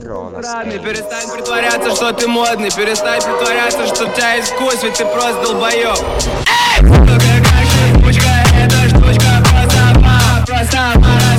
Странный, перестань притворяться, что ты модный. Перестань притворяться, что у тебя есть вкус, ведь ты просто долбоёб. Эй! Какая штучка, эта штучка просто